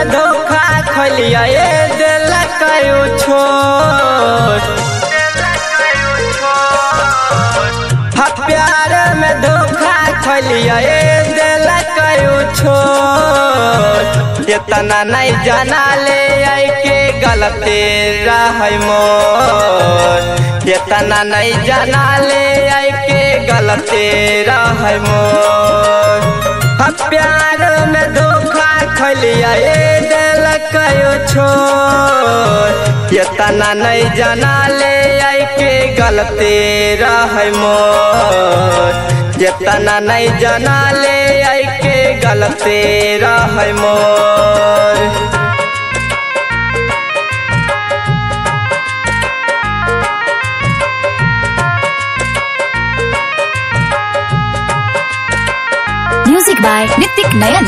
में धोखा खोलिया दिल कयो छोड़। प्यार में धोखा खोलिया दिल कयो छोड़। इतना नहीं जाना ले आई के गलती रहे मोर। इतना नहीं जाना ले आई के गलती रहे मोर। प्यार में धोखा खोलिया दिल कयो छोड़। इतना नहीं जाना ले आई के गलती रहे मोर। इतना नहीं जाना ले आई के गलती रहे मोर। म्यूजिक बाय नितिक नयन।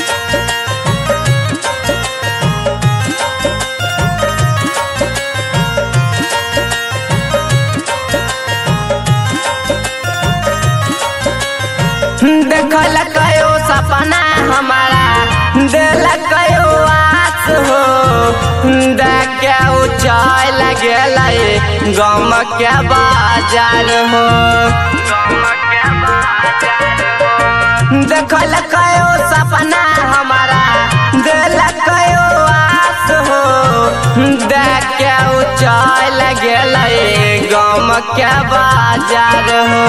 देखल कयो सपना हमारा दिल कयो आस हो। देख के ऊंचाई लगेल गम के बाजार हो। देखल कयो सपना हमारा दिल कयो आस हो। देख के ऊंचाई लगेल गम के बाजार हो।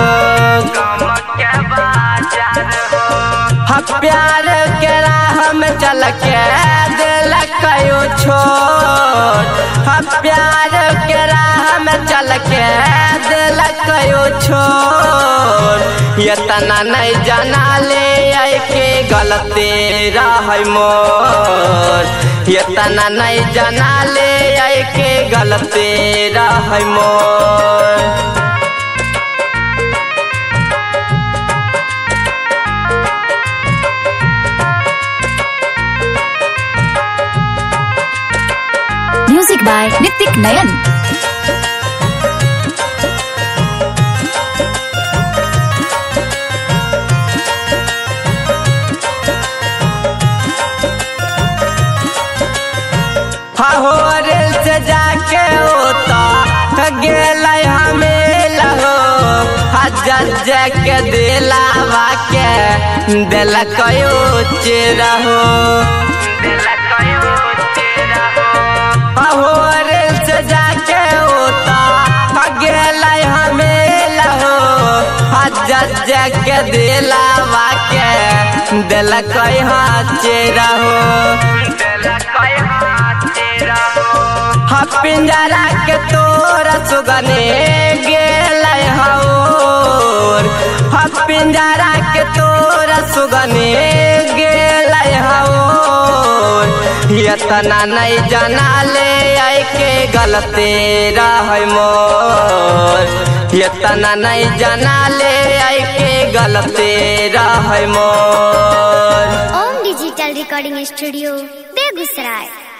प्यार के राह में चल के दिल कयो छोड़। प्यार के राह में चल के दिल कयो छोड़। इतना नहीं जाना ले आई के गलती रहे मोर। इतना नहीं जाना ले आई के गलती रहे मोर। Music by Nitik Nayan. Rail से जाके होता गेल हमें लहो। जज के दिलावा के दिल कयो चेरहो। रेल से जाके होता गेल हमें लहो। जज के दिलावा के दिल कयो चेरहो। पिंजरा के तोर सुगने गेल हौर। पिंजरा के तोर सुगने गेल हौर। इतना नहीं जाना ले आई के गलती रहे मोर। इतना नहीं जाना ले आई के गलती रहे मोर। Om digital recording studio Begusarai.